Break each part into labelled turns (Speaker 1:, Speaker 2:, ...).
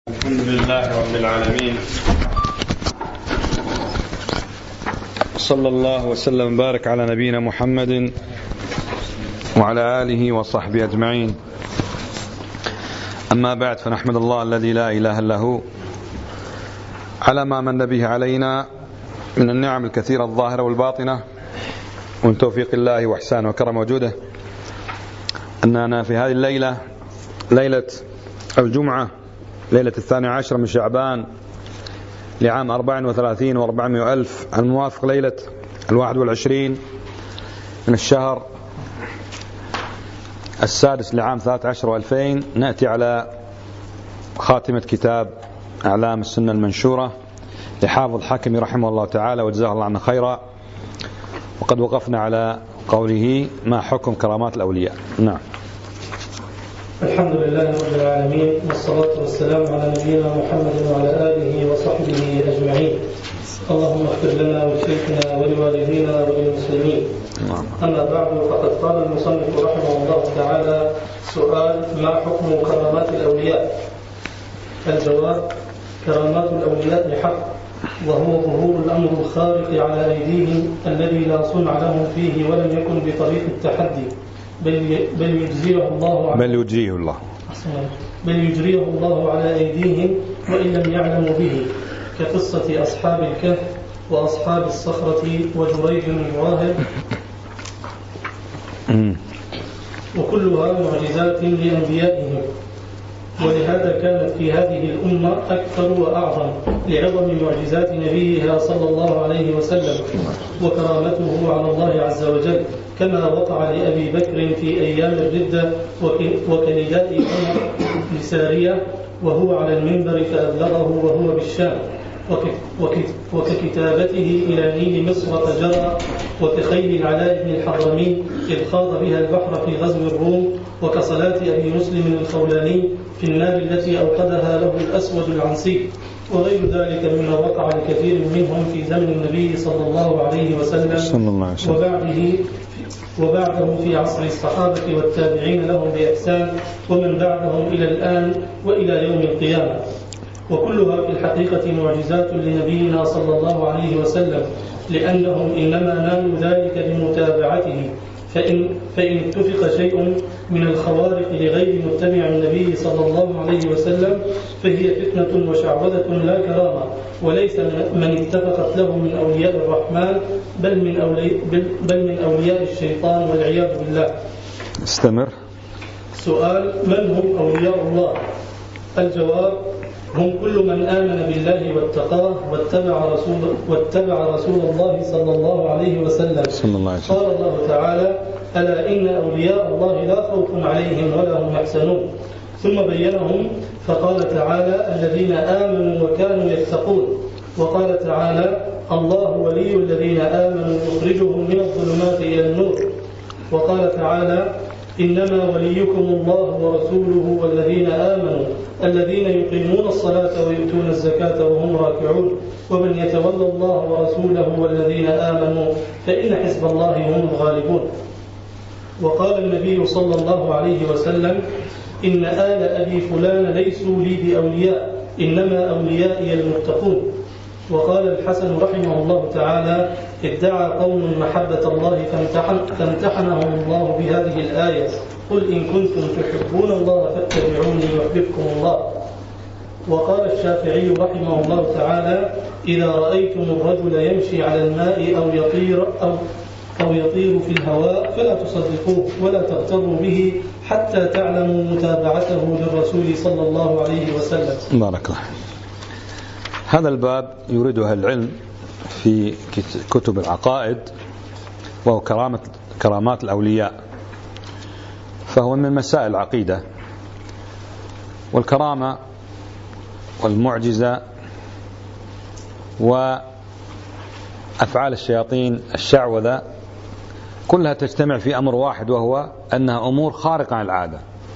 Speaker 1: الحمد لله رب العالمين، صلى الله وسلم وبارك على نبينا محمد وعلى آله وصحبه أجمعين. أما بعد، فنحمد الله الذي لا إله إلا هو على ما من به علينا من النعم الكثيرة الظاهرة والباطنة، ومن توفيق الله وإحسانه وكرم وجوده أننا في هذه الليلة، ليلة الجمعة، ليلة 12 من شعبان لعام 34 و400 ألف، الموافق ليلة 21 من الشهر السادس لعام 13 و2000، نأتي على خاتمة كتاب أعلام السنة المنشورة لحافظ حكمي رحمه الله تعالى وجزاه الله عنا خيرا. وقد وقفنا على قوله: ما حكم كرامات الأولياء؟ نعم.
Speaker 2: الحمد لله رب العالمين، والصلاة والسلام على نبينا محمد وعلى آله وصحبه أجمعين. اللهم اغفر لنا ولشيخنا ولوالدينا وللمسلمين. أما بعد، فقد قال المصنف رحمه الله تعالى: سؤال: ما حكم كرامات الأولياء؟ الجواب: كرامات الأولياء بحق، وهو ظهور الأمر الخارق على أيديهم الذي لا صنع لهم فيه ولم يكن بطريق التحدي، بل يجريه الله على أيديهم وإن لم يعلموا به، كقصة أصحاب الكهف وأصحاب الصخرة وجريج الراهب، وكلها معجزات لأنبيائهم. ولهذا كانت في هذه الأمة أكثر وأعظم لعظم معجزات نبيها صلى الله عليه وسلم وكرامته على الله عز وجل، كما وقع لأبي بكر في أيام الردة وكنداء عمر لسارية وهو على المنبر فأبلغه وهو بالشام، وككتابته إلى نيل مصر فجرى، وكخيل العلاء بن الحضرمي إذ خاض بها البحر في غزو الروم، وكصلاة أبي مسلم الخولاني في النار التي أوقدها له الأسود العنسي، وغير ذلك مما وقع لكثير منهم في زمن النبي صلى الله عليه وسلم وبعده في عصر الصحابة والتابعين لهم بإحسان، ومن بعدهم إلى الآن وإلى يوم القيامة. وكلها في الحقيقة معجزات لنبينا صلى الله عليه وسلم، لأنهم إنما نالوا ذلك بمتابعته، فإن اتفق شيء من الخوارق لغير متبع النبي صلى الله عليه وسلم فهي فتنة وشعوذة لا كرامة، وليس من اتفقت له من أولياء الرحمن بل من أولياء الشيطان والعياذ بالله.
Speaker 1: استمر.
Speaker 2: سؤال: من هم أولياء الله؟ الجواب: هم كل من آمن بالله واتقاه واتبع رسول الله صلى الله عليه وسلم. قال الله تعالى: ألا إن أولياء الله لا خوف عليهم ولا هم يحزنون. ثم بينهم فقال تعالى: الذين آمنوا وكانوا يتقون. وقال تعالى: الله ولي الذين آمنوا يخرجهم من الظلمات إلى النور. وقال تعالى: إنما وليكم الله ورسوله والذين آمنوا الذين يقيمون الصلاة ويؤتون الزكاة وهم راكعون، ومن يتولى الله ورسوله والذين آمنوا فإن حزب الله هم الغالبون. وقال النبي صلى الله عليه وسلم: إن آل أبي فلان ليسوا لي بأولياء، إنما أوليائي المتقون. وقال الحسن رحمه الله تعالى: ادعى قوم محبة الله فامتحنهم الله بهذه الآية: قل إن كنتم تحبون الله فاتبعوني يحببكم الله. وقال الشافعي رحمه الله تعالى: إذا رأيتم الرجل يمشي على الماء أو يطير في الهواء فلا تصدقوه ولا تغتروا به حتى تعلموا متابعته للرسول صلى الله عليه وسلم.
Speaker 1: بارك الله. هذا الباب يريده العلم في كتب العقائد، وهو كرامات الأولياء، فهو من مسائل العقيدة. والكرامة والمعجزة وأفعال الشياطين الشعوذة كلها تجتمع في أمر واحد، وهو أنها أمور خارقة عن العادة.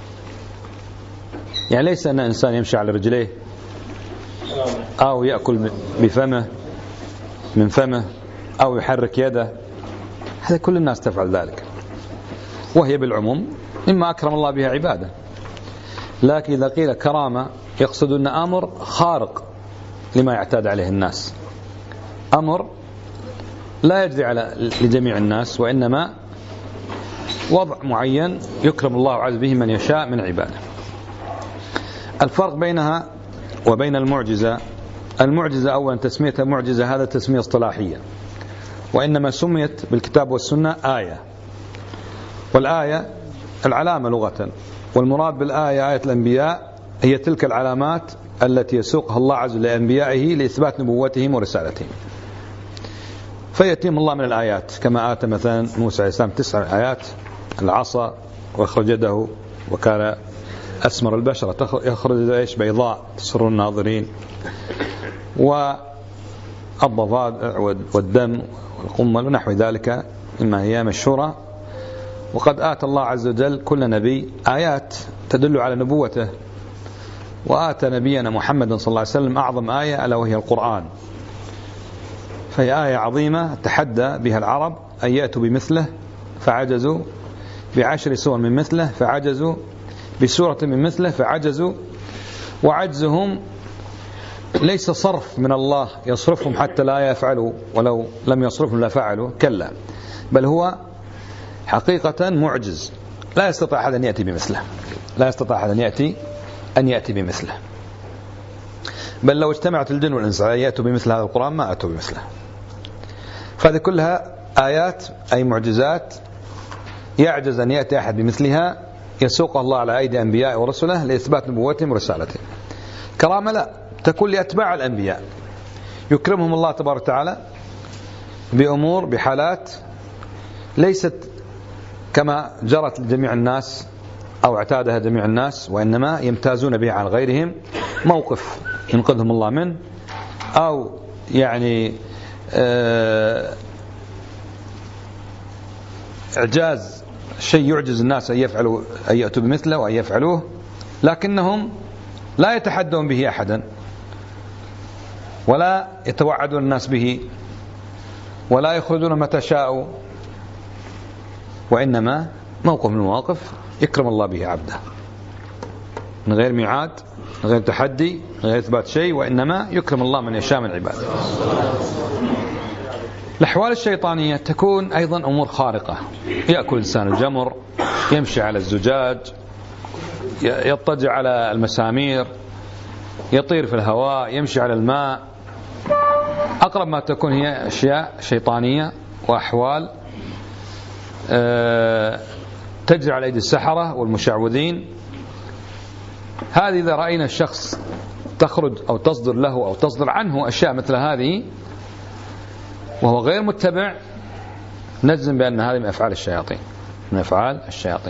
Speaker 1: يعني ليس أن إنسان يمشي على رجليه أو يأكل بفمه من فمه أو يحرك يده، هذا كل الناس تفعل ذلك، وهي بالعموم مما أكرم الله بها عباده. لكن إذا قيل كرامة يقصد أن أمر خارق لما يعتاد عليه الناس، أمر لا يجري لجميع الناس، وإنما وضع معين يكرم الله عز به من يشاء من عباده. الفرق بينها وبين المعجزة: المعجزة أولا تسميتها معجزة هذا تسمية اصطلاحية، وإنما سميت بالكتاب والسنة آية، والآية العلامة لغة، والمراد بالآية آية الأنبياء هي تلك العلامات التي يسوقها الله عز وجل لأنبيائه لإثبات نبوتهم ورسالتهم. فيتم الله من الآيات كما آتى مثلا موسى عليه السلام 9 آيات: العصا وأخرج يده وكان أسمر البشرة يخرج إيش بيضاء تسر الناظرين، والضفادع والدم والقمل ونحو ذلك مما هي مشهورة. وقد آتى الله عز وجل كل نبي آيات تدل على نبوته، وآتى نبينا محمد صلى الله عليه وسلم أعظم آية ألا وهي القرآن، فهي آية عظيمة تحدى بها العرب أن يأتوا بمثله فعجزوا، ب10 سور من مثله فعجزوا، بسورة من مثله فعجزوا. وعجزهم ليس صرف من الله يصرفهم حتى لا يفعلوا، ولو لم يصرفهم لا فعلوا، كلا، بل هو حقيقة معجز لا يستطيع أحد أن يأتي بمثله، لا يستطيع أحد أن يأتي بمثله، بل لو اجتمعت الجن والإنس أن يأتوا بمثل هذا القرآن ما أتوا بمثله. فهذه كلها آيات أي معجزات يعجز أن يأتي أحد بمثلها، يسوق الله على أيدي أنبياء ورسله لإثبات نبوتهم ورسالتهم. كرامة لا، تكون لأتباع الأنبياء، يكرمهم الله تبارك وتعالى بأمور بحالات ليست كما جرت لجميع الناس أو اعتادها جميع الناس، وإنما يمتازون بها عن غيرهم، موقف ينقذهم الله منه، أو يعني إعجاز شيء يعجز الناس أن يفعلوا أن يأتوا بمثله وأن يفعلوه، لكنهم لا يتحدون به أحدا ولا يتوعدون الناس به ولا يخرجون متى شاءوا، وإنما موقف من المواقف يكرم الله به عبده من غير ميعاد، من غير تحدي، من غير إثبات شيء، وإنما يكرم الله من يشاء من عباده. الأحوال الشيطانية تكون أيضا أمور خارقة، يأكل إنسان الجمر، يمشي على الزجاج، يضطجع على المسامير، يطير في الهواء، يمشي على الماء. أقرب ما تكون هي أشياء شيطانية وأحوال تجري على أيدي السحرة والمشعوذين. هذه إذا رأينا الشخص تخرج أو تصدر له أو تصدر عنه أشياء مثل هذه وهو غير متبع، نجزم بأن هذه من أفعال الشياطين، من أفعال الشياطين.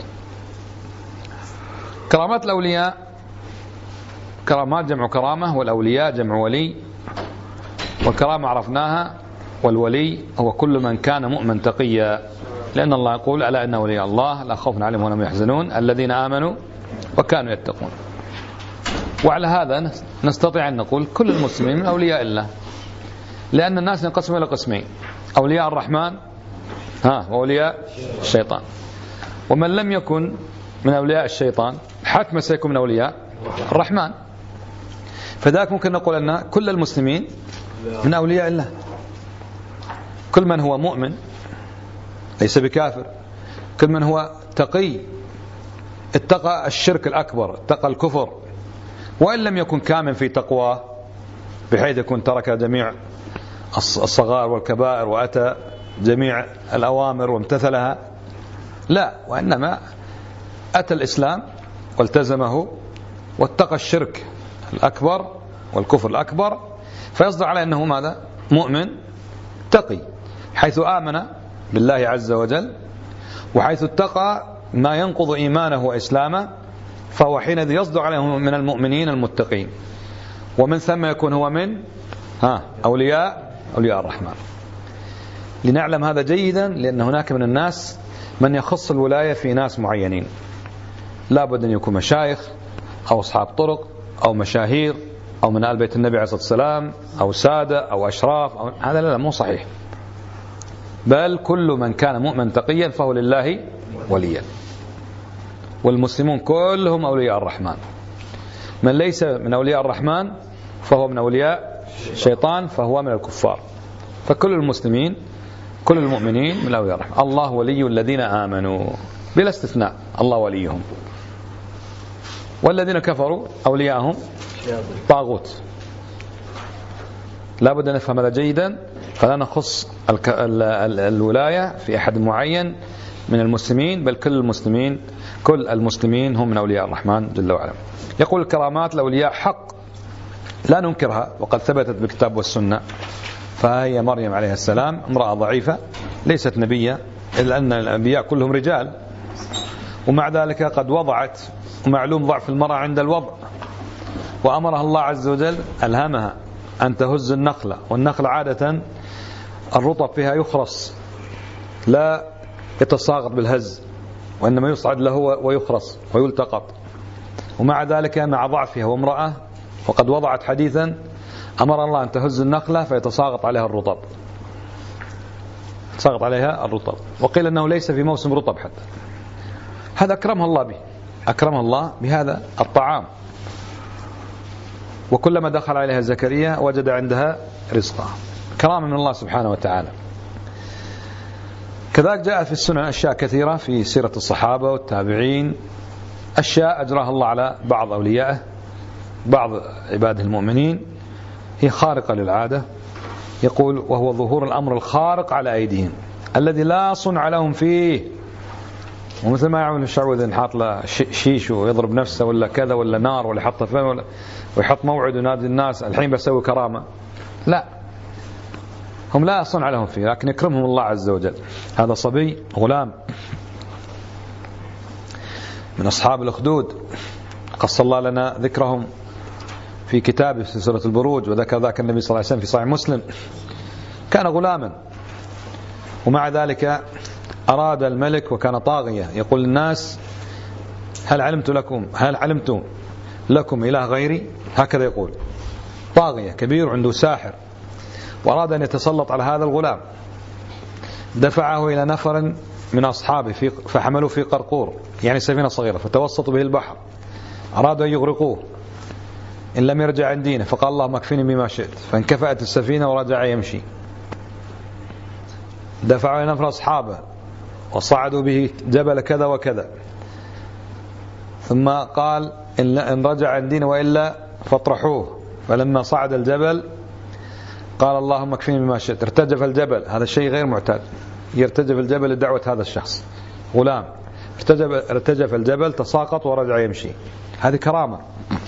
Speaker 1: كرامات الأولياء، كرامات جمع كرامة، والأولياء جمع ولي، والكرامة عرفناها، والولي هو كل من كان مؤمن تقيا، لأن الله يقول: ألا إن أولياء الله لا خوف عليهم ولا هم يحزنون الذين آمنوا وكانوا يتقون. وعلى هذا نستطيع أن نقول كل المسلمين من أولياء الله، لأن الناس ينقسمون إلى قسمين: أولياء الرحمن وأولياء الشيطان. ومن لم يكن من أولياء الشيطان حتما سيكون من أولياء الرحمن. فذلك ممكن نقول أن كل المسلمين من أولياء الله، كل من هو مؤمن ليس بكافر، كل من هو تقي اتقى الشرك الأكبر، اتقى الكفر، وإن لم يكن كامل في تقواه بحيث يكون ترك جميع الصغائر والكبائر وأتى جميع الأوامر وامتثلها، لا، وإنما أتى الإسلام والتزمه واتقى الشرك الأكبر والكفر الأكبر، فيصدق عليه أنه ماذا؟ مؤمن تقي، حيث آمن بالله عز وجل، وحيث اتقى ما ينقض إيمانه وإسلامه، فهو حينئذ يصدق عليه من المؤمنين المتقين، ومن ثم يكون هو من أولياء الرحمن. لنعلم هذا جيدا، لأن هناك من الناس من يخص الولاية في ناس معينين، لا بد أن يكون مشايخ أو أصحاب طرق أو مشاهير أو من آل بيت النبي عليه الصلاة والسلام أو سادة أو أشراف هذا لا، مو صحيح، بل كل من كان مؤمن تقيا فهو لله وليا، والمسلمون كلهم أولياء الرحمن. من ليس من أولياء الرحمن فهو من أولياء الشيطان، فهو من الكفار. فكل المسلمين كل المؤمنين من أولياء الرحمن. الله ولي الذين آمنوا بلا استثناء، الله وليهم. والذين كفروا أولياءهم طاغوت. لا بد أن نفهم هذا جيدا، فلا نخص الولاية في أحد معين من المسلمين، بل كل المسلمين هم من أولياء الرحمن جل وعلا. يقول الكرامات الأولياء حق لا ننكرها، وقد ثبتت بالكتاب والسنة. فهي مريم عليه السلام امرأة ضعيفة ليست نبية، إلا أن الأنبياء كلهم رجال، ومع ذلك قد وضعت، ومعلوم ضعف المرأة عند الوضع، وأمرها الله عز وجل ألهمها أن تهز النخلة، والنخلة عادة الرطب فيها يخرص لا يتساقط بالهز، وإنما يصعد له ويخرص ويلتقط. ومع ذلك مع ضعفها وامرأة وقد وضعت حديثا أمر الله أن تهز النخلة فيتساقط عليها الرطب، تساقط عليها الرطب، وقيل أنه ليس في موسم رطب حتى. هذا أكرمها الله به، أكرمها الله بهذا الطعام. وكلما دخل عليها زكريا وجد عندها رزقا، كرامة من الله سبحانه وتعالى. كذلك جاء في السنن أشياء كثيرة في سيرة الصحابة والتابعين، أشياء أجراها الله على بعض أوليائه بعض عباده المؤمنين، هي خارقة للعادة. يقول: وهو ظهور الأمر الخارق على أيديهم الذي لا صنع لهم فيه. ومثل ما يعمل الشعوذ إن حاط له شيش ويضرب نفسه ولا كذا ولا نار ولا يحط فم ويحط موعد ونادي الناس الحين بسوي كرامة، لا، هم لا صنع لهم فيه، لكن يكرمهم الله عز وجل. هذا صبي غلام من أصحاب الأخدود قص الله لنا ذكرهم في كتابه في سورة البروج، وذكر ذاك النبي صلى الله عليه وسلم في صحيح مسلم. كان غلاما، ومع ذلك أراد الملك وكان طاغية يقول للناس: هل علمتم لكم إله غيري؟ هكذا يقول، طاغية كبير عنده ساحر، وأراد أن يتسلط على هذا الغلام. دفعه إلى نفر من أصحابه فحملوا في قرقور، يعني سفينة صغيرة، فتوسطوا به البحر، أرادوا أن يغرقوه إن لم يرجع عن دينه، فقال: اللهم اكفني بما شئت، فانكفأت السفينة ورجع يمشي. دفعوا إلى نفر أصحابه وصعدوا به جبل كذا وكذا، ثم قال: إن رجع عن دينه وإلا فاطرحوه. فلما صعد الجبل قال: اللهم اكفني بما شئت. ارتجف الجبل، هذا شيء غير معتاد، يرتجف الجبل لدعوة هذا الشخص غلام، ارتجف الجبل، تساقط ورجع يمشي. هذه كرامة.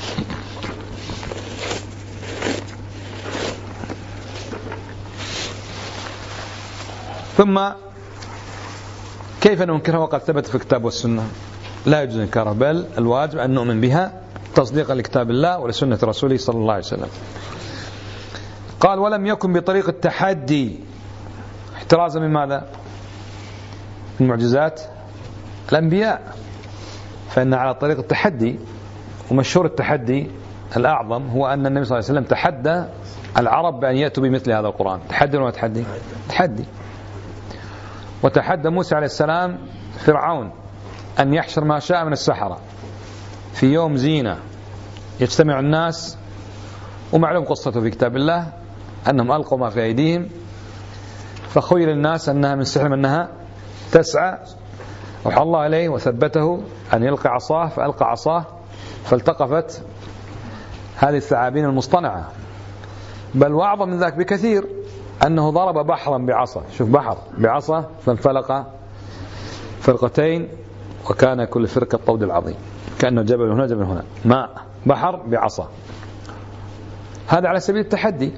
Speaker 1: ثم كيف ننكرها وقد ثبت في الكتاب والسنة؟ لا يجوز إنكارها، بل الواجب أن نؤمن بها تصديقا لكتاب الله ولسنة رسوله صلى الله عليه وسلم. قال: ولم يكن بطريق التحدي، احترازا من ماذا؟ من معجزات الأنبياء، فإن على طريق التحدي. ومشهور التحدي الأعظم هو أن النبي صلى الله عليه وسلم تحدى العرب بأن يأتوا بمثل هذا القرآن. تحدي ولا تحدي؟ تحدي. وتحدى موسى عليه السلام فرعون أن يحشر ما شاء من السحرة في يوم زينة، يجتمع الناس، ومعلوم قصته في كتاب الله أنهم ألقوا ما في أيديهم، فخيل الناس أنها من سحر أنها تسعى، وحى الله عليه وثبته أن يلقى عصاه، فألقى عصاه فالتقفت هذه الثعابين المصطنعة. بل وأعظم من ذلك بكثير أنه ضرب بحرا بعصا، شوف، بحر بعصا فانفلق فرقتين، وكان كل فرقة طود العظيم، كأنه جبل هنا جبل هنا، ماء بحر بعصا. هذا على سبيل التحدي.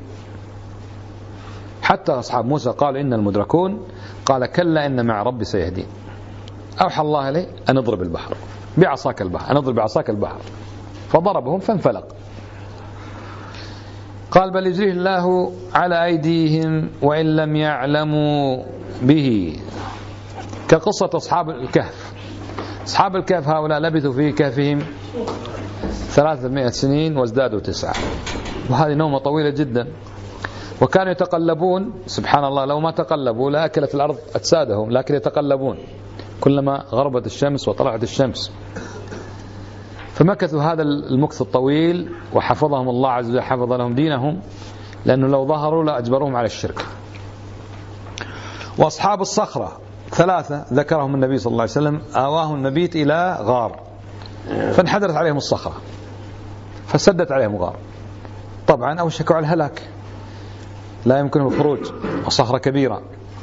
Speaker 1: حتى أصحاب موسى قالوا: إن المدركون، قال: كلا إن مع ربي سيهدين. أوحى الله عليه أن اضرب البحر بعصاك البحر، أن اضرب بعصاك البحر، فضربهم فانفلق. قال: بل يجريه الله على أيديهم وإن لم يعلموا به، كقصة أصحاب الكهف. أصحاب الكهف هؤلاء لبثوا في كهفهم 300 سنين وازدادوا 9، وهذه نومة طويلة جدا. وكانوا يتقلبون، سبحان الله، لو ما تقلبوا لأكلت الأرض أجسادهم، لكن يتقلبون كلما غربت الشمس وطلعت الشمس. فمكثوا هذا المكث الطويل وحفظهم الله عز وجل، حفظ لهم دينهم، لأنه لو ظهروا لأجبرهم على الشرك. وأصحاب الصخرة 3 ذكرهم النبي صلى الله عليه وسلم، آواهم المبيت إلى غار فانحدرت عليهم الصخرة فسدت عليهم غار، طبعا أوشكوا على الهلاك، لا يمكنه الخروج، وصخرة كبيرة.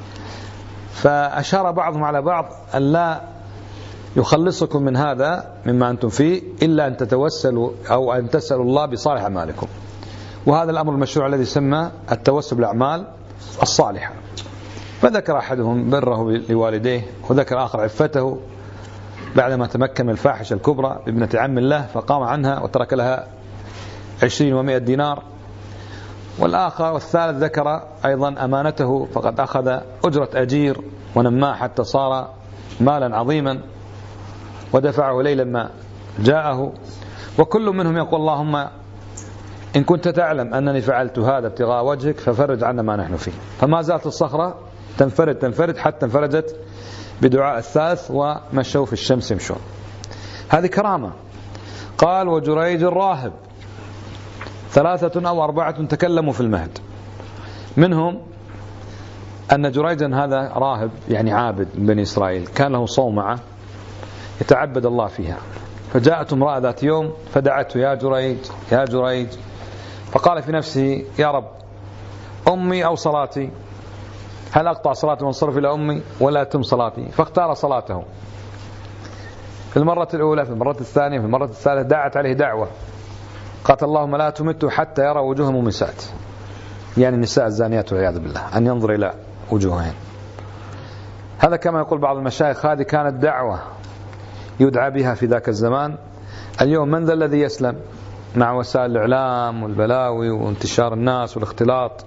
Speaker 1: فأشار بعضهم على بعض أن لا يخلصكم من هذا مما أنتم فيه إلا أن تتوسلوا أو أن تسألوا الله بصالح أعمالكم. وهذا الأمر المشروع الذي يسمى التوسل بالأعمال الصالحة. فذكر أحدهم بره لوالديه، وذكر آخر عفته بعدما تمكن من الفاحشة الكبرى بابنة عم الله فقام عنها وترك لها 20 و100 دينار. والآخر والثالث ذكر أيضا أمانته، فقد أخذ أجرة أجير ونماه حتى صار مالا عظيما ودفعه ليلا ما جاءه. وكل منهم يقول اللهم إن كنت تعلم أنني فعلت هذا ابتغاء وجهك ففرج عنا ما نحن فيه. فما زالت الصخرة تنفرد حتى انفرجت بدعاء الثالث ومشوا في الشمس يمشون. هذه كرامة. قال وجريج الراهب 3 أو 4 تكلموا في المهد، منهم أن جريجا هذا راهب يعني عابد من بني إسرائيل، كان له صومعة يتعبد الله فيها، فجاءت امرأة ذات يوم فدعته يا جريج يا جريج، فقال في نفسه يا رب أمي أو صلاتي، هل أقطع صلاتي وانصرف إلى أمي ولا أتم صلاتي؟ فاختار صلاته في المرة الأولى، في المرة الثانية، في المرة الثالثة دعت عليه دعوة، قالت اللهم لا تمته حتى يرى وجوه الممسات، يعني النساء الزانيات والعياذ بالله، أن ينظر إلى وجوههن. هذا كما يقول بعض المشايخ هذه كانت دعوة يدعى بها في ذاك الزمان. اليوم من ذا الذي يسلم مع وسائل الإعلام والبلاوي وانتشار الناس والاختلاط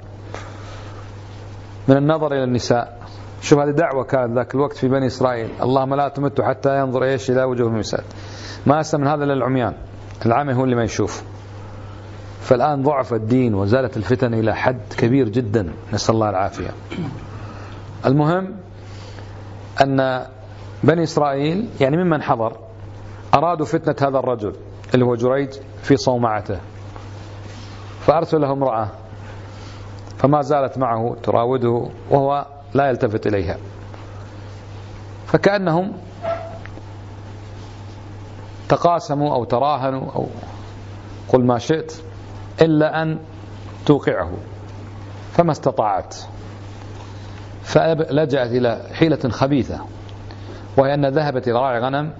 Speaker 1: من النظر إلى النساء؟ شوف هذه دعوة كانت ذاك الوقت في بني إسرائيل، اللهم لا تمته حتى ينظر إيش إلى وجوه الممسات. ما أسلم من هذا إلا العميان، العمي هو اللي ما يشوف. فالآن ضعف الدين وزالت الفتن إلى حد كبير جدا، نسأل الله العافية. المهم أن بني إسرائيل يعني ممن حضر أرادوا فتنة هذا الرجل اللي هو جريج في صومعته، فأرسل له امرأة فما زالت معه تراوده وهو لا يلتفت إليها، فكأنهم تقاسموا أو تراهنوا أو قل ما شئت إلا أن توقعه، فما استطاعت، فلجأت إلى حيلة خبيثة، وهي أن ذهبت إلى راعي غنم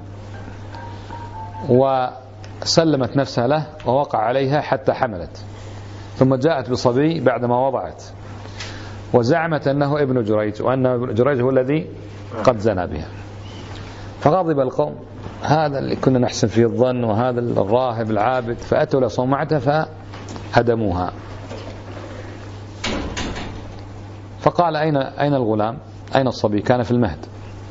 Speaker 1: وسلمت نفسها له ووقع عليها حتى حملت، ثم جاءت بصبي بعدما وضعت وزعمت أنه ابن جريج وأن جريج هو الذي قد زنى بها. فغضب القوم، هذا اللي كنا نحسن فيه الظن وهذا الراهب العابد، فأتوا لصومعته فهدموها. فقال أين الغلام؟ أين الصبي؟ كان في المهد.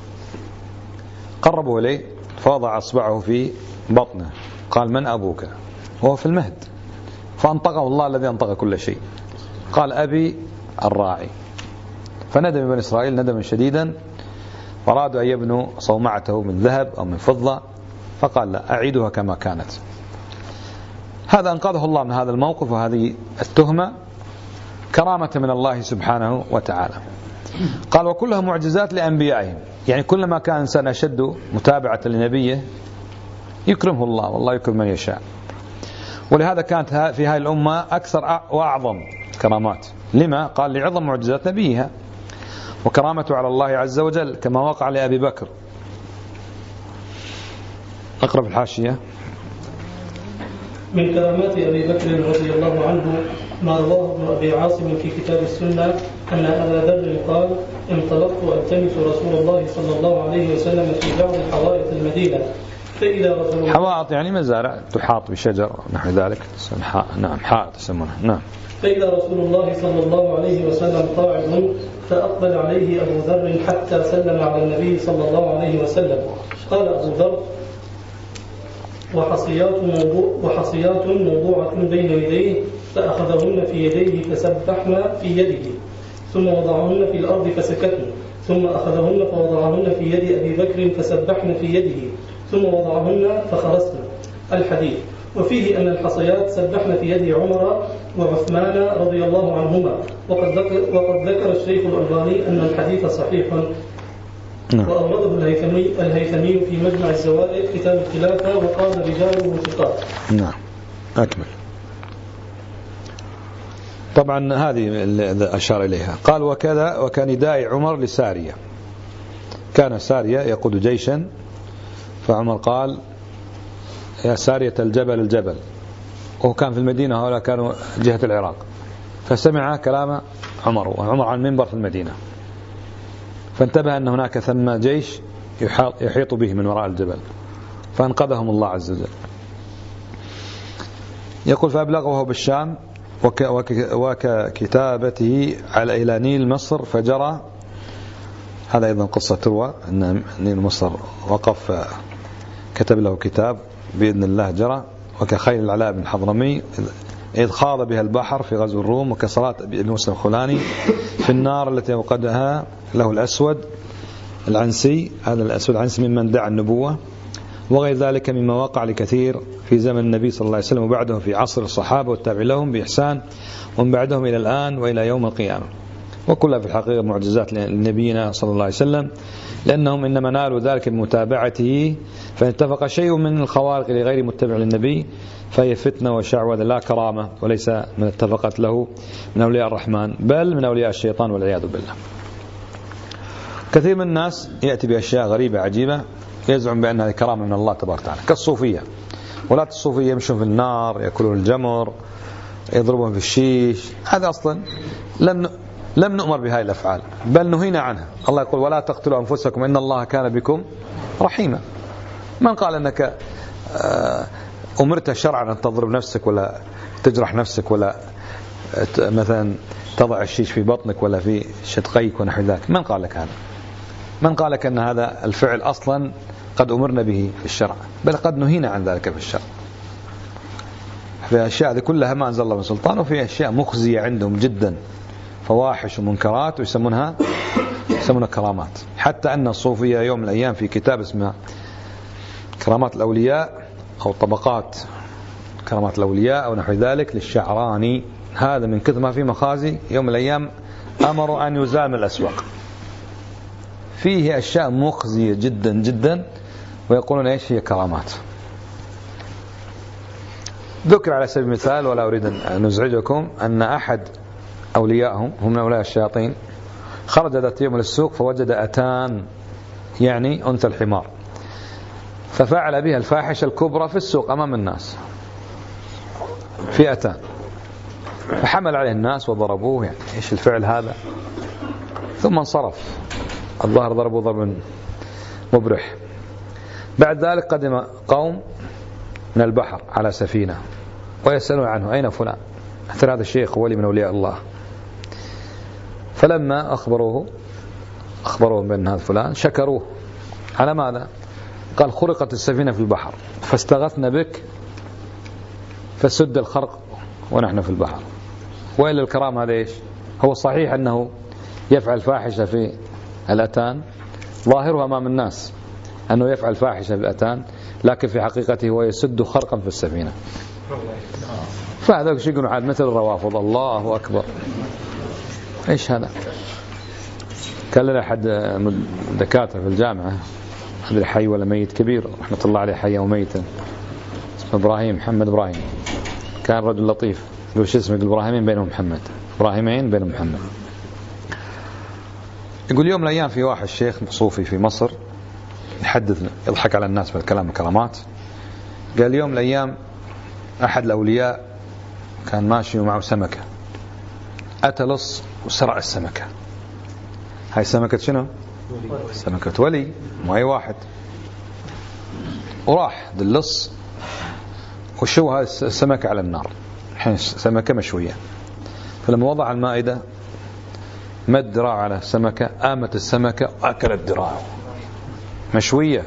Speaker 1: قربوا إليه فوضع أصبعه في بطنه، قال من أبوك؟ وهو في المهد. فأنطقه الله الذي أنطق كل شيء، قال أبي الراعي. فندم بني إسرائيل ندما شديدا، وأرادوا أن يبنوا صومعته من ذهب أو من فضة، فقال لا، أعيدها كما كانت. هذا أنقذه الله من هذا الموقف وهذه التهمة كرامة من الله سبحانه وتعالى. قال وكلها معجزات لأنبيائهم، يعني كلما كان إنسان أشد متابعة لنبيه يكرمه الله، والله يكرم من يشاء. ولهذا كانت في هذه الأمة أكثر وأعظم كرامات. لما؟ قال لعظم معجزات نبيها وكرامته على الله عز وجل، كما وقع لأبي بكر. أقرب الحاشية.
Speaker 2: من كرامات أبي بكر رضي الله عنه ما رواه ابن أبي عاصم في كتاب السنة أن أبا ذر قال انطلقت ألتمس رسول الله صلى الله عليه وسلم في بعض حوائط المدينة، فإذا رسول
Speaker 1: حوائط يعني مزارع تحاط بشجر نحو ذلك، نعم حائط يسمونها. نعم.
Speaker 2: فإذا رسول الله صلى الله عليه وسلم قاعد، فأقبل عليه أبو ذر حتى سلم على النبي صلى الله عليه وسلم. قال أبو ذر وحصيات موضوعة بين يديه، فأخذهن في يديه فسبحن في يده، ثم وضعهن في الأرض فسكتن، ثم أخذهن فوضعهن في يد أبي بكر فسبحن في يده، ثم وضعهن فخرسن، الحديث. وفيه أن الحصيات سبحن في يد عمر وعثمان رضي الله عنهما. وقد ذكر الشيخ الألباني أن الحديث صحيح، وأورده الهيثمي في مجمع الزوائد كتاب الخلافة، وقال رجاله ثقات.
Speaker 1: نعم، أكمل. طبعا هذه اللي أشار إليها. قال وكذا وكنداء عمر لسارية، كان سارية يقود جيشا، فعمر قال يا سارية الجبل الجبل، وهو كان في المدينة، هؤلاء كانوا جهة العراق، فسمع كلام عمر، وعمر عن منبر في المدينة، فانتبه أن هناك ثم جيش يحيط به من وراء الجبل، فانقذهم الله عز وجل. يقول فأبلغه بالشام وككتابته على إلى نيل مصر فجرى. هذا أيضا قصة تروى أن نيل مصر وقف كتب له كتاب بإذن الله جرى، وكخيل العلاء بن حضرمي إذ خاض بها البحر في غزو الروم، وكصلاة ابن مسلم الخولاني في النار التي وقدها له الأسود العنسي، هذا الأسود العنسي ممن دعا النبوة، وغير ذلك مما وقع لكثير في زمن النبي صلى الله عليه وسلم وبعده في عصر الصحابة والتابع لهم بإحسان، ومن بعدهم إلى الآن وإلى يوم القيامة، وكلها في الحقيقة معجزات لنبينا صلى الله عليه وسلم، لأنهم إنما نالوا ذلك بمتابعته، فإن اتفق شيء من الخوارق لغير متبع للنبي فهي فتنة وشعوذة لا كرامة، وليس من اتفقت له من أولياء الرحمن، بل من أولياء الشيطان والعياذ بالله. كثير من الناس يأتي بأشياء غريبة عجيبة يزعم بأنها كرامة من الله تبارك وتعالى، كالصوفية. ولاة الصوفية يمشون في النار، يأكلون الجمر، يضربون في الشيش، هذا أصلا لم نؤمر بهذه الأفعال، بل نهينا عنها. الله يقول ولا تقتلوا أنفسكم إن الله كان بكم رحيما. من قال أنك أمرت شرعا أن تضرب نفسك ولا تجرح نفسك ولا مثلا تضع الشيش في بطنك ولا في شدقيك ونحو ذلك؟ من قال لك هذا؟ من قال لك أن هذا الفعل أصلا قد أمرنا به في الشرع؟ بل قد نهينا عن ذلك في الشرع. في أشياء هذه كلها ما أنزل الله من سلطان، وفي أشياء مخزية عندهم جدا، فواحش ومنكرات، ويسمونها كرامات. حتى أن الصوفية يوم من الأيام في كتاب اسمه كرامات الأولياء أو طبقات كرامات الأولياء أو نحو ذلك للشعراني، هذا من كثر ما في مخازي يوم من الأيام أمروا أن يزال من الأسواق، فيه أشياء مخزية جدا جدا، ويقولون إيش هي كرامات. ذكر على سبيل المثال، ولا أريد أن نزعجكم، أن أحد أوليائهم هم من أولياء الشياطين خرج ذات يوم للسوق فوجد أتان، يعني أنثى الحمار، ففعل بها الفاحشة الكبرى في السوق أمام الناس، في أتان، فحمل عليه الناس وضربوه، يعني إيش الفعل هذا؟ ثم انصرف، الظاهر ضربوا ضرب مبرح. بعد ذلك قدم قوم من البحر على سفينة ويسألون عنه أين فلان؟ أثر هذا الشيخ ولي من أولياء الله. فلما أخبروهم بأن هذا فلان شكروه. على ماذا؟ قال خرقت السفينة في البحر فاستغثنا بك فسد الخرق ونحن في البحر. وإلا الكرام هذا إيش؟ هو صحيح أنه يفعل فاحشة في الأتان، ظاهرها أمام الناس أنه يفعل فاحشة في الأتان، لكن في حقيقته هو يسد خرقا في السفينة. فهذا شيء يقولون عاد مثل الروافض. الله أكبر، إيش هذا؟ كان لنا أحد دكاترة في الجامعة، أدري حي ولا ميت كبير رحمة الله عليه، حي وميتا، اسمه إبراهيم، محمد إبراهيم، كان رجل لطيف. يقول شو اسمه؟ يقول إبراهيمين بينهم محمد، إبراهيمين بينهم محمد. يقول يوم من الأيام في واحد شيخ صوفي في مصر يحدث يضحك على الناس بالكلام الكرامات. قال يوم من الأيام أحد الأولياء كان ماشي ومعه سمكة، أتى لص وسرع السمكة. هاي سمكة شنو؟ سمكة ولي، مو أي واحد. وراح دلص وشو هاي السمكة على النار، الحين سمكة مشوية. فلما وضع المائدة مد ذراع على السمكة، قامت السمكة وأكلت ذراعه مشوية.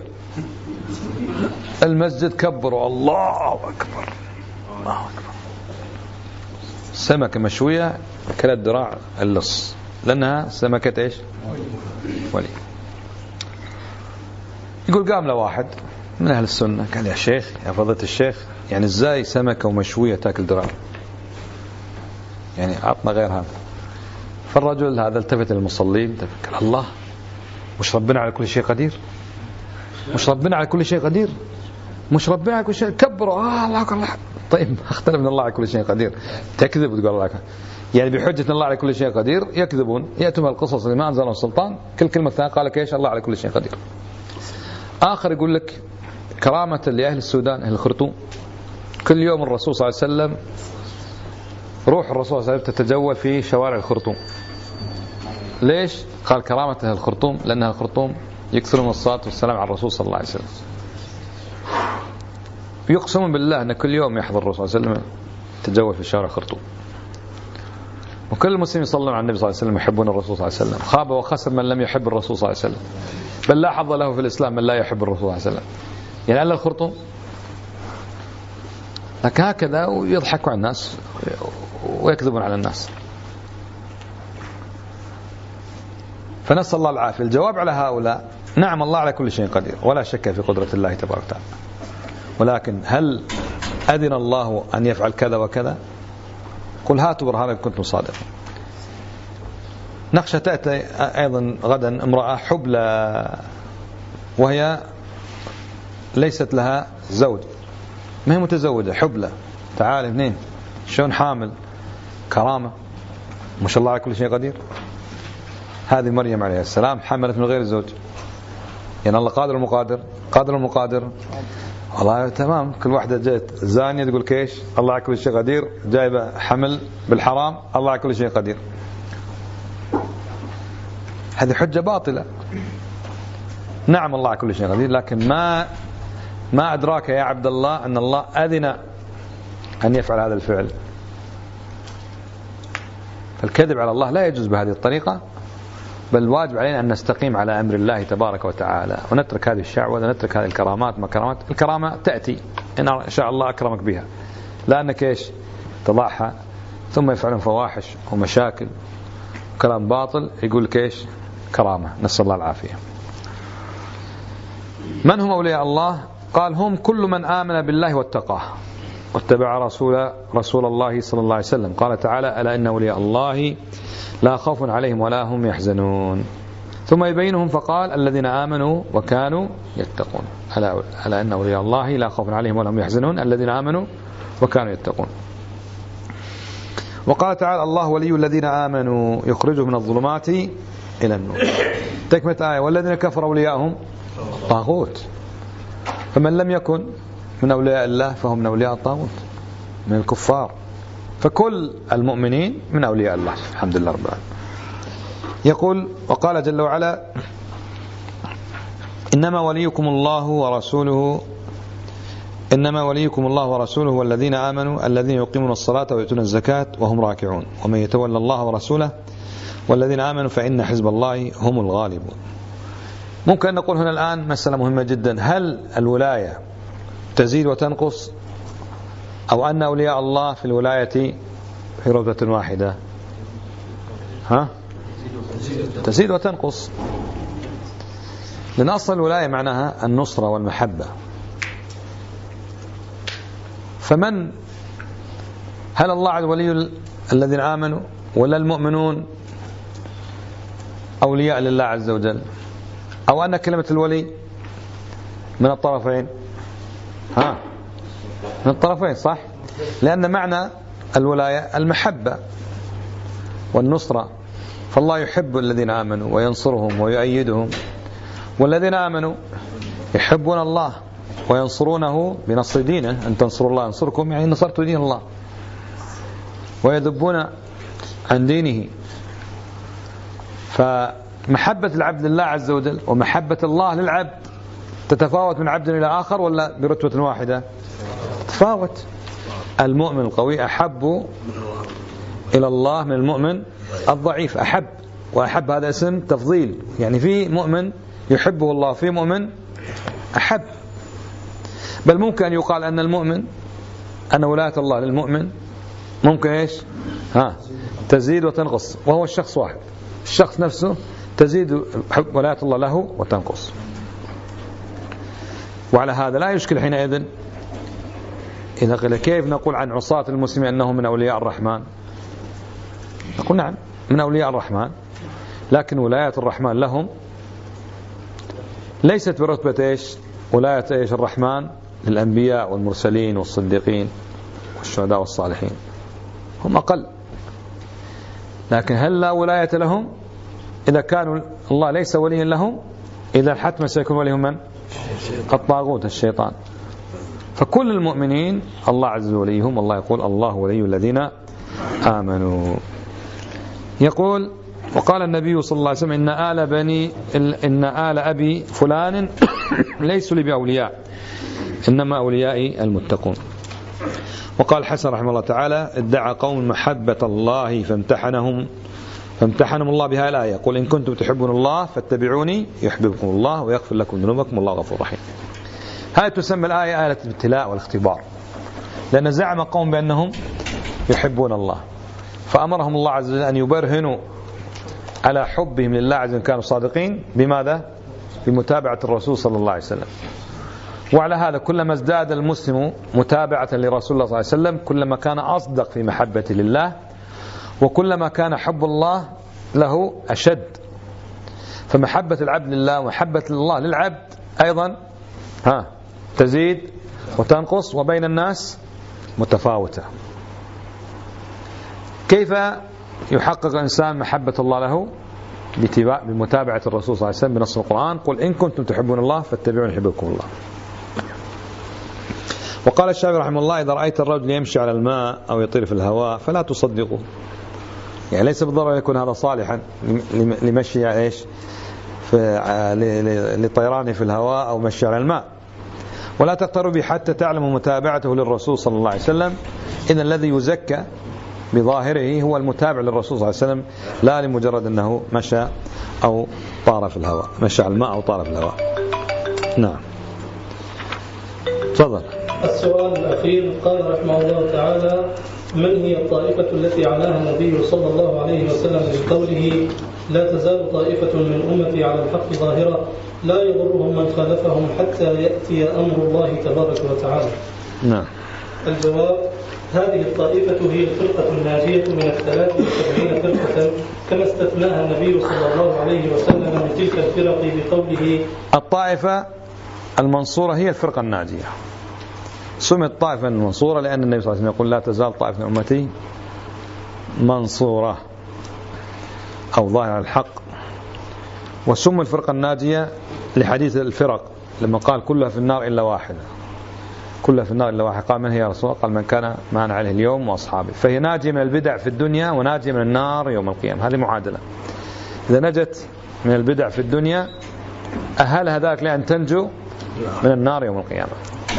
Speaker 1: المسجد كبروا الله أكبر، الله أكبر. سمكة مشوية أكلت ذراع اللص، لأنها سمكة إيش؟ ولي. يقول قام له واحد من أهل السنة قال يا شيخ يا فضيلة الشيخ يعني إزاي سمكة ومشوية تأكل درار؟ يعني عطنا غير هذا. فالرجل هذا التفت للمصلين قال الله مش ربنا على كل شيء قدير؟ مش ربنا على كل شيء قدير؟ مش ربنا على كل شيء كبروا الله أكبر. طيب اختلف من الله على كل شيء قدير تكذب وتقول الله يعني بحجة الله على كل شيء قدير يكذبون يأتون القصص اللي ما أنزلهم السلطان كل كلمة ثانية قال لك إيش الله على كل شيء قدير. آخر يقول لك كرامة لأهل السودان أهل الخرطوم كل يوم الرسول صلى الله عليه وسلم روح الرسول صلى الله عليه وسلم تتجول في شوارع الخرطوم. ليش؟ قال كرامة أهل الخرطوم لأن أهل الخرطوم يكثرون الصلاة والسلام على الرسول صلى الله عليه وسلم. يقسم بالله أن كل يوم يحضر الرسول صلى الله عليه وسلم تتجول في شوارع الخرطوم. وكل المسلمين يصلون على النبي صلى الله عليه وسلم يحبون الرسول صلى الله عليه وسلم. خاب وخسر من لم يحب الرسول صلى الله عليه وسلم. بل لا حظ له في الإسلام من لا يحب الرسول صلى الله عليه وسلم. يعني أهل الخرطوم لكن هكذا ويضحكوا على الناس ويكذبون على الناس. فنسأل الله العافية. الجواب على هؤلاء نعم الله على كل شيء قدير ولا شك في قدرة الله تبارك وتعالى، ولكن هل أذن الله أن يفعل كذا وكذا؟ قل هاتوا برهانا إن كنتم صادقين. نخشى تأتي أيضا غدا امرأة حبلى وهي ليست لها زوج ما هي متزوجة حبلى تعال منين شلون حامل كرامة ما شاء الله على كل شيء قدير. هذه مريم عليه السلام حملت من غير زوج يعني الله قادر المقادر قادر المقادر والله تمام. كل واحدة جت زانية تقول كيش الله على كل شيء قدير جايبة حمل بالحرام الله على كل شيء قدير. هذه حجة باطلة. نعم الله على كل شيء قدير لكن ما أدراك يا عبد الله أن الله أذن أن يفعل هذا الفعل. فالكذب على الله لا يجوز بهذه الطريقة بل واجب علينا أن نستقيم على أمر الله تبارك وتعالى ونترك هذه الشعوذة ونترك هذه الكرامات. ما كرامات الكرامة تأتي إن شاء الله أكرمك بها لأنك إيش تضعها ثم يفعلون فواحش ومشاكل وكلام باطل يقول لك إيش كرامة. نسأل الله العافية. من هم أولياء الله؟ قال هم كل من آمن بالله واتقاه واتبع رسول الله صلى الله عليه وسلم. قال تعالى ألا إن أولياء الله لا خوف عليهم ولا هم يحزنون. ثم يبينهم فقال الذين آمنوا وكانوا يتقون. ألا إن أولياء الله لا خوف عليهم ولا هم يحزنون الذين آمنوا وكانوا يتقون. وقال تعالى الله ولي الذين آمنوا يخرجهم من الظلمات إلى النور. تكملة آية والذين كفروا أولياءهم طاغوت. فمن لم يكن من أولياء الله فهم من أولياء الطاغوت من الكفار. فكل المؤمنين من أولياء الله الحمد لله رب العالمين. يقول وقال جل وعلا إنما وليكم الله ورسوله والذين آمنوا الذين يقيمون الصلاة ويؤتون الزكاة وهم راكعون ومن يتولى الله ورسوله والذين آمنوا فإن حزب الله هم الغالبون. ممكن نقول هنا الآن مسألة مهمة جدا. هل الولاية تزيد وتنقص أو أن أولياء الله في الولاية في رتبة واحدة؟ تزيد وتنقص لأن أصل الولاية معناها النصرة والمحبة. فمن هل الله عز ولي الذين آمنوا ولا المؤمنون أولياء لله عز وجل أو أن كلمة الولي من الطرفين من الطرفين صح لأن معنى الولاية المحبة والنصرة. فالله يحب الذين آمنوا وينصرهم ويؤيدهم والذين آمنوا يحبون الله وينصرونه بنصر دينه. أن تنصروا الله ينصركم يعني نصرت دين الله ويذبون عن دينه. فمحبة العبد لله عز وجل ومحبة الله للعبد تتفاوت من عبد إلى آخر ولا برتبة واحدة؟ تفاوت. المؤمن القوي أحب إلى الله من المؤمن الضعيف. أحب وأحب هذا اسم تفضيل يعني في مؤمن يحبه الله في مؤمن أحب. بل ممكن أن يقال أن المؤمن أن ولاية الله للمؤمن ممكن إيش تزيد وتنقص وهو الشخص واحد. الشخص نفسه تزيد ولاية الله له وتنقص. وعلى هذا لا يشكل حينئذ إذا قيل كيف نقول عن عصاة المسلمين أنهم من أولياء الرحمن؟ نقول نعم من أولياء الرحمن، لكن ولاية الرحمن لهم ليست برتبة إيش؟ ولاية إيش الرحمن للأنبياء والمرسلين والصديقين والشهداء والصالحين، هم أقل. لكن هل لا ولاية لهم؟ إذا كانوا الله ليس وليا لهم إذا حتما سيكون وليهم من؟ الطاغوت الشيطان. فكل المؤمنين الله عز وجل وليهم، الله يقول الله ولي الذين آمنوا. يقول وقال النبي صلى الله عليه وسلم إن آل أبي فلان ليسوا لي بأولياء إنما أوليائي المتقون. وقال حسن رحمه الله تعالى ادعى قوم محبة الله فامتحنهم الله بها الآية قل إن كنتم تحبون الله فاتبعوني يحببكم الله ويغفر لكم ذنوبكم والله غفور رحيم. هذه تسمى الآية آية الابتلاء والاختبار، لأن زعم قوم بأنهم يحبون الله فأمرهم الله عز وجل أن يبرهنوا على حبهم لله عز وجل كانوا صادقين بماذا؟ بمتابعة الرسول صلى الله عليه وسلم. وعلى هذا كلما ازداد المسلم متابعة لرسول الله صلى الله عليه وسلم كلما كان أصدق في محبته لله، وكلما كان حب الله له أشد. فمحبة العبد لله ومحبة الله للعبد أيضا تزيد وتنقص وبين الناس متفاوتة. كيف يحقق الإنسان محبة الله له؟ بمتابعة الرسول صلى الله عليه وسلم بنص القرآن قل إن كنتم تحبون الله فاتبعوني يحببكم الله. وقال الشافعي رحمه الله إذا رأيت الرجل يمشي على الماء أو يطير في الهواء فلا تصدقه، يعني ليس بالضرورة يكون هذا صالحا لمشي إيش لطيرانه في الهواء أو مشي على الماء، ولا تغتروا به حتى تعلموا متابعته للرسول صلى الله عليه وسلم. إذن الذي يزكى بظاهره هو المتابع للرسول صلى الله عليه وسلم، لا لمجرد أنه مشى أو طار في الهواء، مشى على الماء أو طار في الهواء. نعم تفضل.
Speaker 2: السؤال الأخير قال رحمه الله تعالى من هي الطائفة التي عناها النبي صلى الله عليه وسلم بقوله لا تزال طائفة من أمتي على الحق ظاهرة لا يضرهم من خالفهم حتى يأتي أمر الله تبارك وتعالى؟
Speaker 1: نعم.
Speaker 2: الجواب هذه الطائفة هي الفرقة الناجية من 73 فرقة كما استثناها النبي صلى الله عليه وسلم من تلك الفرق بقوله
Speaker 1: الطائفة المنصورة هي الفرقة الناجية. سميت طائفة المنصورة لأن النبي صلى الله عليه وسلم يقول لا تزال طائفة من أمتي منصورة أو ظاهر الحق. وسمي الفرقة الناجية لحديث الفرق لما قال كلها في النار إلا واحدة، كلها في النار إلا واحد. قال من هي يا رسول الله؟ قال من كان معنا عليه اليوم وأصحابه. فهي ناجية من البدع في الدنيا وناجية من النار يوم القيامة. هذه معادلة، إذا نجت من البدع في الدنيا أهلها ذلك لأن تنجو من النار يوم القيامة.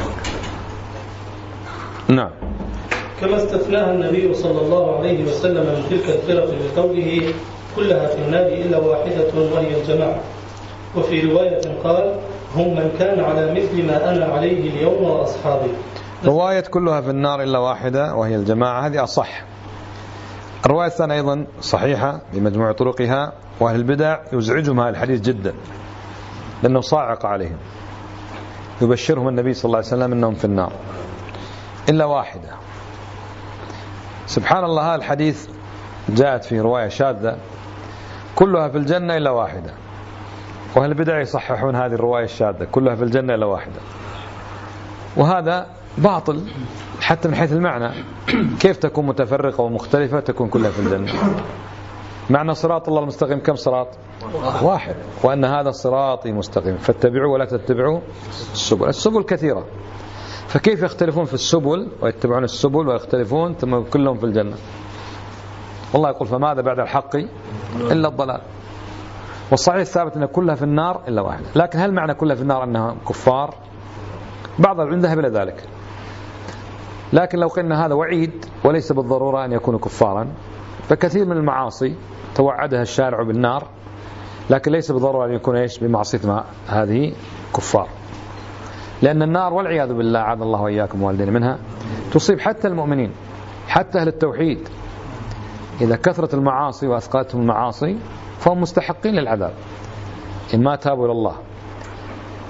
Speaker 1: نعم.
Speaker 2: كما استثناها النبي صلى الله عليه وسلم من تلك الفرق بقوله كلها في النار إلا واحدة وهي الجماعة. وفي رواية قال هم من كان على مثل ما أنا عليه اليوم وأصحابي.
Speaker 1: رواية كلها في النار إلا واحدة وهي الجماعة هذه أصح. الرواية الثانية أيضا صحيحة بمجموع طرقها، وأهل البدع يزعجهم هذا الحديث جدا لأنه صاعق عليهم، يبشرهم النبي صلى الله عليه وسلم أنهم في النار إلا واحدة. سبحان الله، هذا الحديث جاءت في رواية شاذة كلها في الجنة إلا واحدة، وأهل البدع يصححون هذه الرواية الشاذة كلها في الجنة إلا واحدة، وهذا باطل حتى من حيث المعنى. كيف تكون متفرقة ومختلفة تكون كلها في الجنة؟ معنى صراط الله المستقيم كم صراط؟ واحد، وأن هذا صراطي مستقيم فاتبعوا ولا تتبعوا السبل. السبل كثيرة، فكيف يختلفون في السبل ويتبعون السبل ويختلفون ثم كلهم في الجنة؟ والله يقول فماذا بعد الحق إلا الضلال. والصحيح الثابت أن كلها في النار إلا واحدة. لكن هل معنى كلها في النار أنها كفار؟ بعض العلماء ذهب إلى ذلك، لكن لو قلنا هذا وعيد وليس بالضرورة أن يكونوا كفارا، فكثير من المعاصي توعدها الشارع بالنار، لكن ليس بالضرورة أن يكون إيش بمعصية هذه كفار، لأن النار والعياذ بالله عاذ الله وإياكم والدين منها تصيب حتى المؤمنين حتى أهل التوحيد. إذا كثرت المعاصي وأثقلتهم المعاصي فهم مستحقين للعذاب إن ما تابوا إلى الله.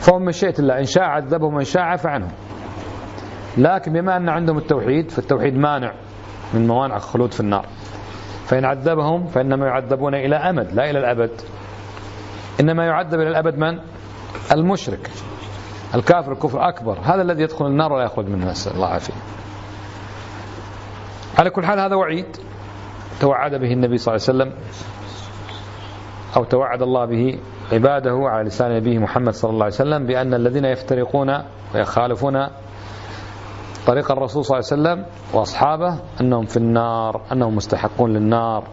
Speaker 1: فهم مشيئة الله، إن شاء عذبهم وإن شاء عفى عنهم. لكن بما أن عندهم التوحيد، فالتوحيد مانع من موانع الخلود في النار، فإن عذبهم فإنما يعذبون إلى أمد لا إلى الأبد. إنما يعذب إلى الأبد من؟ المشرك الكافر الكفر أكبر، هذا الذي يدخل النار ولا يخرج منها، نسأل الله العافية. على كل حال هذا وعيد توعد به النبي صلى الله عليه وسلم، أو توعد الله به عباده على لسان نبيه محمد صلى الله عليه وسلم، بأن الذين يفترقون ويخالفون طريق الرسول صلى الله عليه وسلم وأصحابه أنهم في النار، أنهم مستحقون للنار.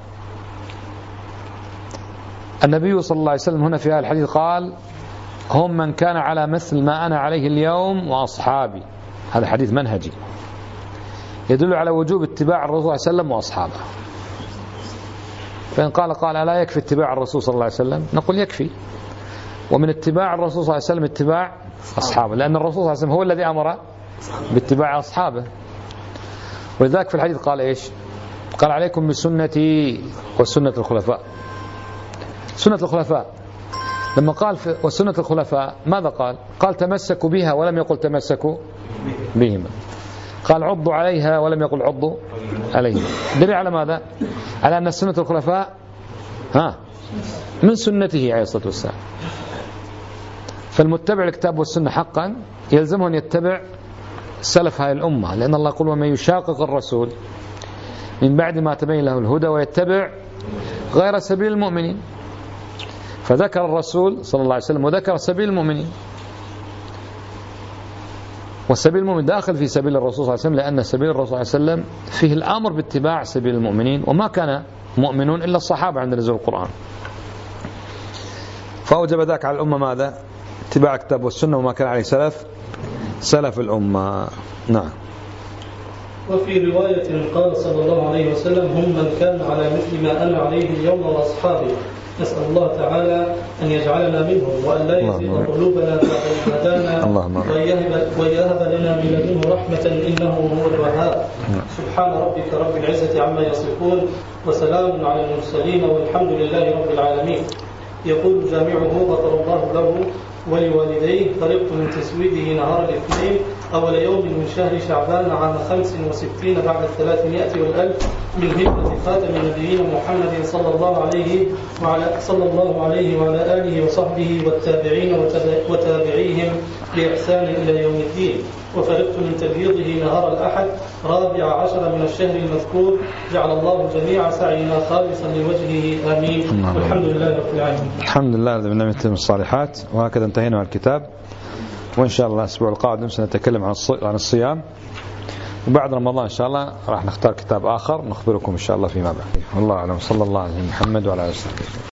Speaker 1: النبي صلى الله عليه وسلم هنا في هذا الحديث قال: هم من كان على مثل ما أنا عليه اليوم وأصحابي. هذا حديث منهجي يدل على وجوب اتباع الرسول صلى الله عليه وسلم وأصحابه. فإن قال ألا يكفي اتباع الرسول صلى الله عليه وسلم؟ نقول يكفي. ومن اتباع الرسول صلى الله عليه وسلم اتباع أصحابه، لأن الرسول صلى الله عليه وسلم هو الذي أمر باتباع أصحابه. ولذلك في الحديث قال إيش؟ قال: عليكم بسنتي وسنة الخلفاء. سنة الخلفاء لما قال وسنة الخلفاء ماذا قال؟ قال تمسكوا بها ولم يقل تمسكوا بهما. قال عضوا عليها ولم يقل عضوا عليها. دليل على ماذا؟ على أن سنة الخلفاء من سنته عليه الصلاة والسلام. فالمتبع الكتاب والسنة حقا يلزمه أن يتبع سلف هذه الأمة، لأن الله يقول: ومن يشاقق الرسول من بعد ما تبين له الهدى ويتبع غير سبيل المؤمنين. فذكر الرسول صلى الله عليه وسلم وذكر سبيل المؤمنين، والسبيل المؤمن داخل في سبيل الرسول صلى الله عليه وسلم، لأن سبيل الرسول صلى الله عليه وسلم فيه الأمر باتباع سبيل المؤمنين، وما كان مؤمنون إلا الصحابة عند نزول القرآن. فأوجب ذاك على الأمة ماذا؟ اتباع الكتاب والسنة وما كان عليه سلف الأمة. نعم.
Speaker 2: وفي رواية قال صلى الله عليه وسلم: هم من كان على مثل ما أنا عليه اليوم وأصحابي. نسأل الله تعالى أن يجعلنا منهم، وأن لا يزيغ قلوبنا بعد إذ هدانا، ويهب لنا من لدنه رحمة إنه هو الوهاب. سبحان ربك رب العزة عما يصفون، وسلام على المرسلين، والحمد لله رب العالمين. يقول جامعه غفر الله له ولوالديه: فرقت من تسويده نهار الاثنين أول يوم من شهر شعبان عام 65 بعد 300 والألف من هجرة خاتم النبيين محمد صلى الله عليه وعلى آله وصحبه والتابعين وتابعيهم بإحسان إلى يوم الدين. وفرقت من تبييضه نهار الأحد 14 من الشهر المذكور. جعل الله جميع سعينا خالصا لوجهه آمين. والحمد لله رب العالمين.
Speaker 1: الحمد لله الذي من يتم الصالحات. وهكذا انتهينا من الكتاب، وإن شاء الله الأسبوع القادم سنتكلم عن الصيام، وبعد رمضان إن شاء الله راح نختار كتاب آخر نخبركم إن شاء الله فيما بعد. والله أعلم. صلى الله عليه محمد وعلى آله وسلم.